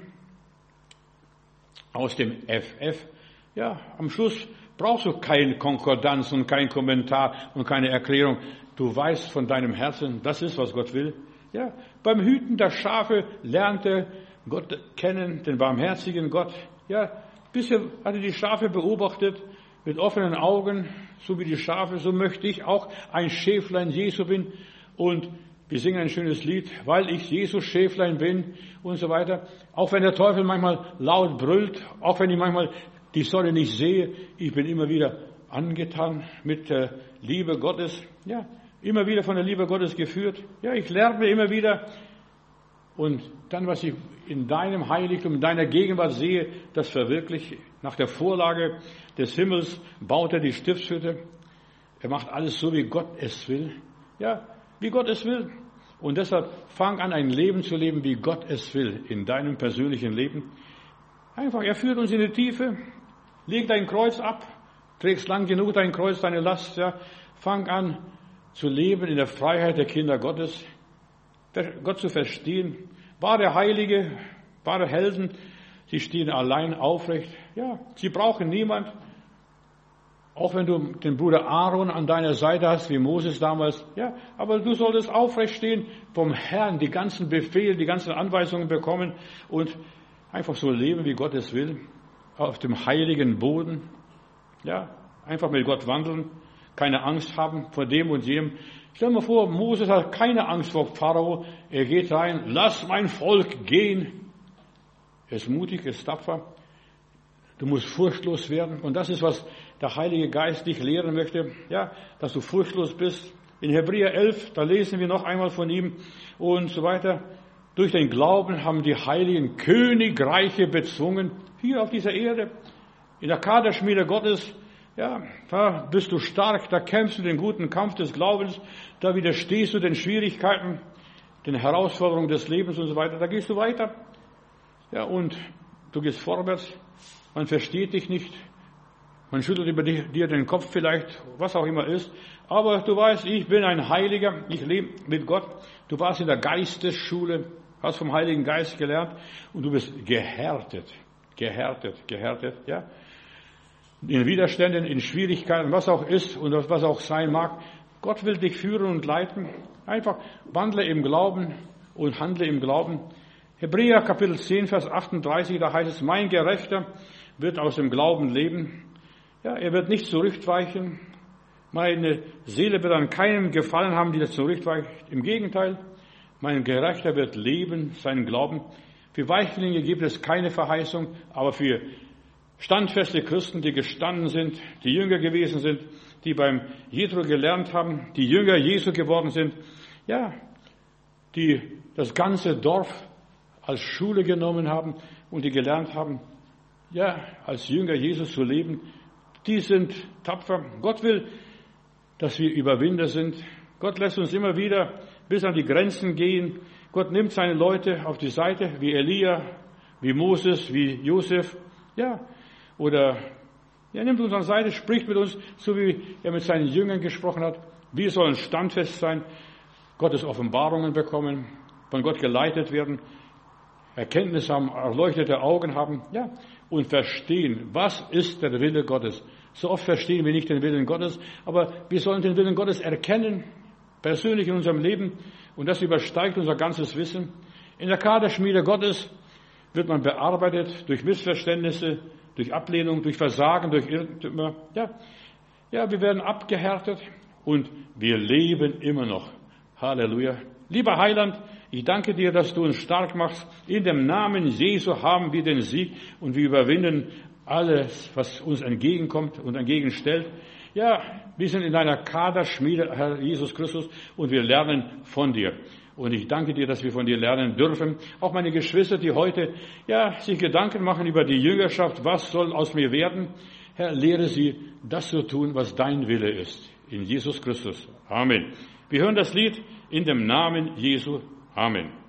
aus dem FF. Ja, am Schluss brauchst du keine Konkordanz und kein Kommentar und keine Erklärung. Du weißt von deinem Herzen, das ist, was Gott will. Ja, beim Hüten der Schafe lernte Gott kennen, den barmherzigen Gott. Ja, bisher hatte die Schafe beobachtet mit offenen Augen, so wie die Schafe, so möchte ich auch ein Schäflein Jesu bin. Und wir singen ein schönes Lied, weil ich Jesus Schäflein bin und so weiter. Auch wenn der Teufel manchmal laut brüllt, auch wenn ich manchmal die Sonne nicht sehe, ich bin immer wieder angetan mit der Liebe Gottes. Ja, immer wieder von der Liebe Gottes geführt. Ja, ich lerne immer wieder. Und dann, was ich in deinem Heiligtum, in deiner Gegenwart sehe, das verwirkliche. Nach der Vorlage des Himmels baut er die Stiftshütte. Er macht alles so, wie Gott es will. Ja, wie Gott es will. Und deshalb fang an, ein Leben zu leben, wie Gott es will, in deinem persönlichen Leben. Einfach, er führt uns in die Tiefe. Leg dein Kreuz ab. Trägst lang genug dein Kreuz, deine Last. Ja. Fang an zu leben in der Freiheit der Kinder Gottes. Gott zu verstehen. Wahre Heilige, wahre Helden, sie stehen allein aufrecht. Ja, sie brauchen niemand. Auch wenn du den Bruder Aaron an deiner Seite hast, wie Moses damals. Ja, aber du solltest aufrecht stehen, vom Herrn die ganzen Befehle, die ganzen Anweisungen bekommen und einfach so leben, wie Gott es will. Auf dem heiligen Boden. Ja, einfach mit Gott wandeln. Keine Angst haben vor dem und jenem. Stell dir mal vor, Moses hat keine Angst vor Pharao. Er geht rein, lass mein Volk gehen. Er ist mutig, er ist tapfer. Du musst furchtlos werden. Und das ist, was der Heilige Geist dich lehren möchte. Ja, dass du furchtlos bist. In Hebräer 11, da lesen wir noch einmal von ihm und so weiter. Durch den Glauben haben die heiligen Königreiche bezwungen. Hier auf dieser Erde. In der Kaderschmiede Gottes. Ja, da bist du stark, da kämpfst du den guten Kampf des Glaubens, da widerstehst du den Schwierigkeiten, den Herausforderungen des Lebens und so weiter, da gehst du weiter. Ja, und du gehst vorwärts, man versteht dich nicht, man schüttelt über dir den Kopf vielleicht, was auch immer ist, aber du weißt, ich bin ein Heiliger, ich lebe mit Gott, du warst in der Geistesschule, hast vom Heiligen Geist gelernt und du bist gehärtet, ja. In Widerständen, in Schwierigkeiten, was auch ist und was auch sein mag. Gott will dich führen und leiten. Einfach wandle im Glauben und handle im Glauben. Hebräer Kapitel 10, Vers 38, da heißt es, mein Gerechter wird aus dem Glauben leben. Ja, er wird nicht zurückweichen. Meine Seele wird an keinem Gefallen haben, die das zurückweicht. Im Gegenteil, mein Gerechter wird leben, seinen Glauben. Für Weichlinge gibt es keine Verheißung, aber für Standfeste Christen, die gestanden sind, die Jünger gewesen sind, die beim Jethro gelernt haben, die Jünger Jesu geworden sind, ja, die das ganze Dorf als Schule genommen haben und die gelernt haben, ja, als Jünger Jesus zu leben, die sind tapfer. Gott will, dass wir Überwinder sind. Gott lässt uns immer wieder bis an die Grenzen gehen. Gott nimmt seine Leute auf die Seite, wie Elia, wie Moses, wie Josef, ja, oder er nimmt uns an die Seite, spricht mit uns, so wie er mit seinen Jüngern gesprochen hat. Wir sollen standfest sein, Gottes Offenbarungen bekommen, von Gott geleitet werden, Erkenntnis haben, erleuchtete Augen haben, ja, und verstehen, was ist der Wille Gottes. So oft verstehen wir nicht den Willen Gottes, aber wir sollen den Willen Gottes erkennen, persönlich in unserem Leben, und das übersteigt unser ganzes Wissen. In der Kaderschmiede Gottes wird man bearbeitet durch Missverständnisse, durch Ablehnung, durch Versagen, durch Irrtümer. Ja, wir werden abgehärtet und wir leben immer noch. Halleluja. Lieber Heiland, ich danke dir, dass du uns stark machst. In dem Namen Jesu haben wir den Sieg und wir überwinden alles, was uns entgegenkommt und entgegenstellt. Ja, wir sind in deiner Kaderschmiede, Herr Jesus Christus, und wir lernen von dir. Und ich danke dir, dass wir von dir lernen dürfen. Auch meine Geschwister, die heute, ja, sich Gedanken machen über die Jüngerschaft. Was soll aus mir werden? Herr, lehre sie, das zu tun, was dein Wille ist. In Jesus Christus. Amen. Wir hören das Lied in dem Namen Jesu. Amen.